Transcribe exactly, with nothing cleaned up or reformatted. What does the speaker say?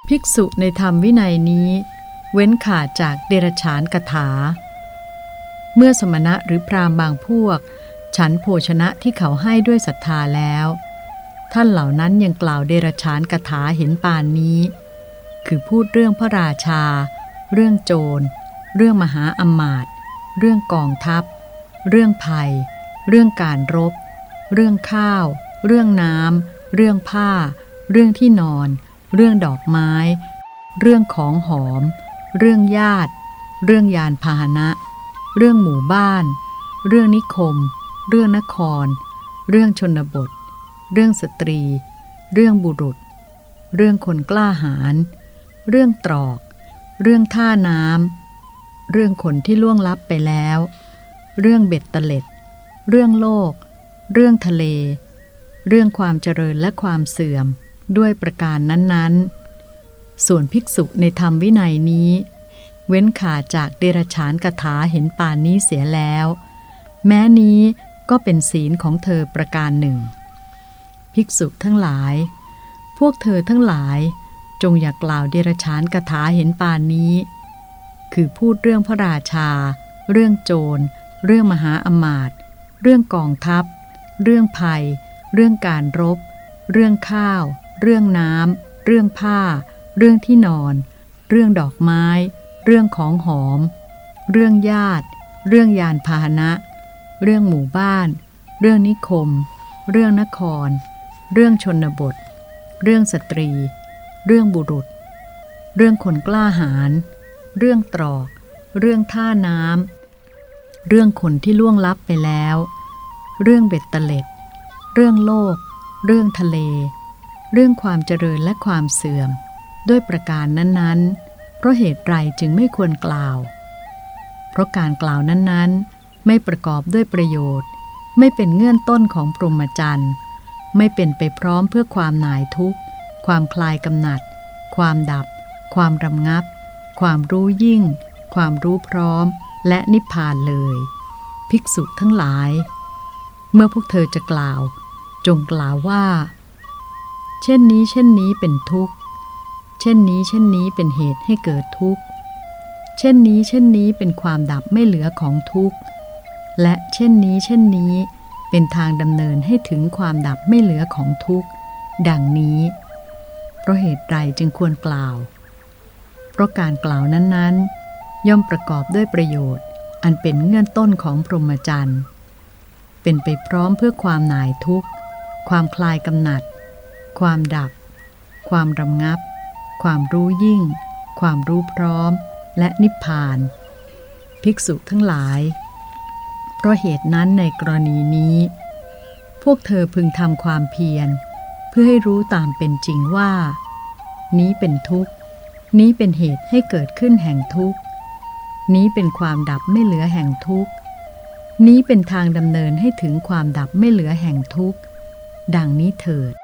ภิกษุในธรรมวินัยนี้เว้นขาดจากเดรัจฉานคถาเมื่อสมณะหรือพราหมณ์บางพวกฉันโภชนะที่เขาให้ด้วยศรัทธาแล้วท่านเหล่านั้นยังกล่าวเดรัจฉานคถาเห็นปานนี้คือพูดเรื่องพระราชาเรื่องโจรเรื่องมหาอมาตย์เรื่องกองทัพเรื่องภัยเรื่องการรบเรื่องข้าวเรื่องน้ำเรื่องผ้าเรื่องที่นอนเรื่องดอกไม้เรื่องของหอมเรื่องญาติเรื่องยานพาหนะเรื่องหมู่บ้านเรื่องนิคมเรื่องนครเรื่องชนบทเรื่องสตรีเรื่องบุรุษเรื่องคนกล้าหาญเรื่องตรอกเรื่องท่าน้ำเรื่องคนที่ล่วงลับไปแล้วเรื่องเบ็ดเตล็ดเรื่องโลกเรื่องทะเลเรื่องความเจริญและความเสื่อมด้วยประการนั้นๆส่วนภิกษุในธรรมวินัยนี้เว้นขาดจากเดรัจฉานคถาเห็นปานนี้เสียแล้วแม้นี้ก็เป็นศีลของเธอประการหนึ่งภิกษุทั้งหลายพวกเธอทั้งหลายจงอย่ากล่าวเดรัจฉานคถาเห็นปานนี้คือพูดเรื่องพระราชาเรื่องโจรเรื่องมหาอมาตย์เรื่องกองทัพเรื่องภัยเรื่องการรบเรื่องข้าวเรื่องน้ำเรื่องผ้าเรื่องที่นอนเรื่องดอกไม้เรื่องของหอมเรื่องญาติเรื่องยานพาหนะเรื่องหมู่บ้านเรื่องนิคมเรื่องนครเรื่องชนบทเรื่องสตรีเรื่องบุรุษเรื่องคนกล้าหาญเรื่องตรอกเรื่องท่าน้ำเรื่องคนที่ล่วงลับไปแล้วเรื่องเบ็ดเตล็ดเรื่องโลกเรื่องทะเลเรื่องความเจริญและความเสื่อมด้วยประการนั้นๆเพราะเหตุไรจึงไม่ควรกล่าวเพราะการกล่าวนั้นๆไม่ประกอบด้วยประโยชน์ไม่เป็นเงื่อนต้นของพรหมจรรย์ไม่เป็นไปพร้อมเพื่อความหน่ายทุกข์ความคลายกำหนัดความดับความรำงับความรู้ยิ่งความรู้พร้อมและนิพพานเลยภิกษุทั้งหลายเมื่อพวกเธอจะกล่าวจงกล่าวว่าเช่นนี้เช่นนี้เป็นทุกข์เช่นนี้เช่นนี้เป็นเหตุให้เกิดทุกข์เช่นนี้เช่นนี้เป็นความดับไม่เหลือของทุกข์และเช่นนี้เช่นนี้เป็นทางดำเนินให้ถึงความดับไม่เหลือของทุกข์ดังนี้เพราะเหตุใดจึงควรกล่าวเพราะการกล่าวนั้นๆย่อมประกอบด้วยประโยชน์อันเป็นเงื่อนต้นของพรหมจรรย์เป็นไปพร้อมเพื่อความหน่ายทุกข์ความคลายกำหนัดความดับความรำงับความรู้ยิ่งความรู้พร้อมและนิพพานภิกษุทั้งหลายเพราะเหตุนั้นในกรณีนี้พวกเธอพึงทำความเพียรเพื่อให้รู้ตามเป็นจริงว่านี้เป็นทุกข์นี้เป็นเหตุให้เกิดขึ้นแห่งทุกข์นี้เป็นความดับไม่เหลือแห่งทุกข์นี้เป็นทางดำเนินให้ถึงความดับไม่เหลือแห่งทุกข์ดังนี้เถิด